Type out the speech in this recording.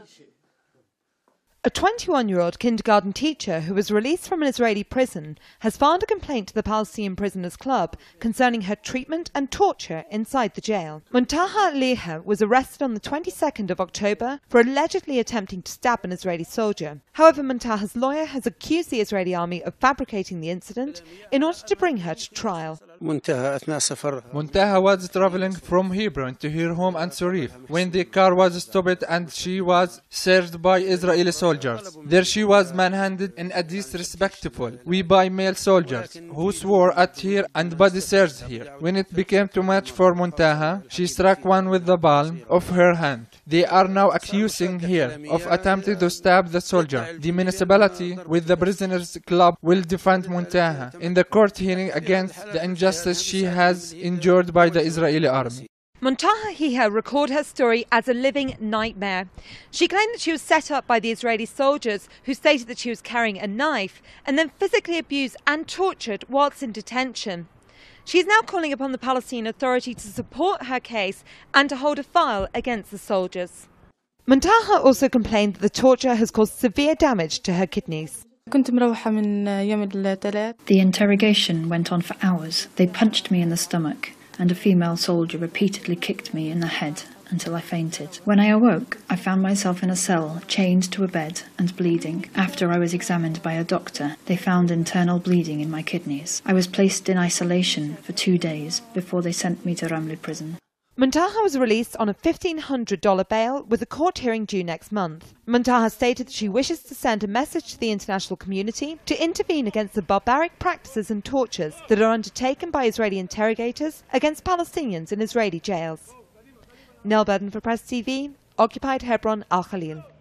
A 21-year-old kindergarten teacher who was released from an Israeli prison has filed a complaint to the Palestinian Prisoners Club concerning her treatment and torture inside the jail. Muntaha Liha was arrested on the 22nd of October for allegedly attempting to stab an Israeli soldier. However, Muntaha's lawyer has accused the Israeli army of fabricating the incident in order to bring her to trial. Muntaha was traveling from Hebron to her home in Surif when the car was stopped and she was searched by Israeli soldiers. There she was manhandled in a disrespectful way by male soldiers who swore at her and body searched her. When it became too much for Muntaha, she struck one with the palm of her hand. They are now accusing her of attempting to stab the soldier. The municipality with the Prisoners Club will defend Muntaha in the court hearing against the injustice she has endured by the Israeli army. Muntaha Liha recorded her story as a living nightmare. She claimed that she was set up by the Israeli soldiers who stated that she was carrying a knife and then physically abused and tortured whilst in detention. She is now calling upon the Palestinian Authority to support her case and to hold a file against the soldiers. Muntaha also complained that the torture has caused severe damage to her kidneys. The interrogation went on for hours. They punched me in the stomach, and a female soldier repeatedly kicked me in the head until I fainted. When I awoke, I found myself in a cell, chained to a bed and bleeding. After I was examined by a doctor, they found internal bleeding in my kidneys. I was placed in isolation for 2 days before they sent me to Ramle prison. Muntaha was released on a $1,500 bail with a court hearing due next month. Muntaha stated that she wishes to send a message to the international community to intervene against the barbaric practices and tortures that are undertaken by Israeli interrogators against Palestinians in Israeli jails. Nell Burden for Press TV, Occupied Hebron, Al Khalil.